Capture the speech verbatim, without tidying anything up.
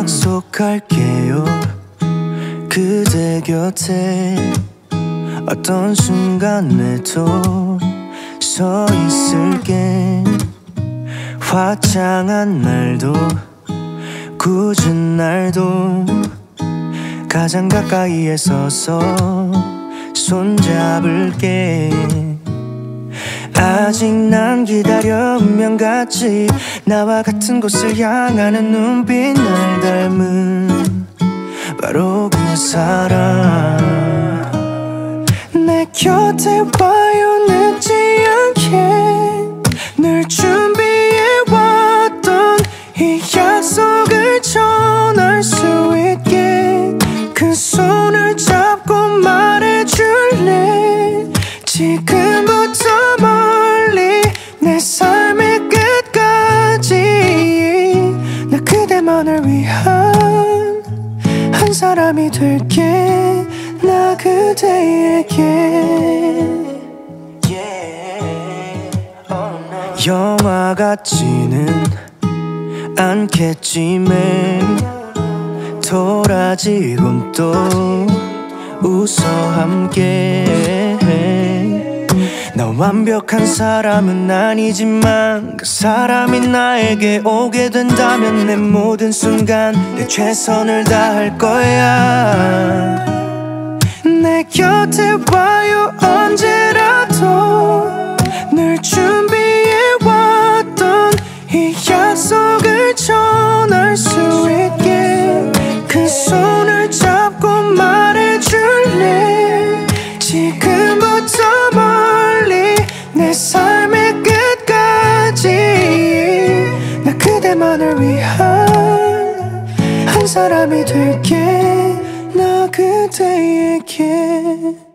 약속할게요. 그대 곁에 어떤 순간에도 서 있을게. 화창한 날도 굳은 날도 가장 가까이에 서서 손잡을게. 아직 난 기다려 운명같이 나와 같은 곳을 향하는 눈빛 날 닮은 바로 그 사람. 내 곁에 와요 늦지 않게. 늘 준비해왔던 이 약속을 전할 수 있게. 그 손을 잡고 말해줄래. 지금부터 멀리 내 삶의 끝까지 나 그대만을 위한 한 사람이 될게. 나 그대에게 영화 같지는 않겠지만 돌아지곤 또 웃어 함께. 나 완벽한 사람은 아니지만 그 사람이 나에게 오게 된다면 내 모든 순간 내 최선을 다할 거야. 내 곁에 와요 언제라도. 늘 준비해왔던 이 약속을 전할 수 있게. 그 손을 잡고 말해줄래. 지금부터 멀리 내 삶의 끝까지 나 그대만을 위한 한 사람이 될게. 나 그대에게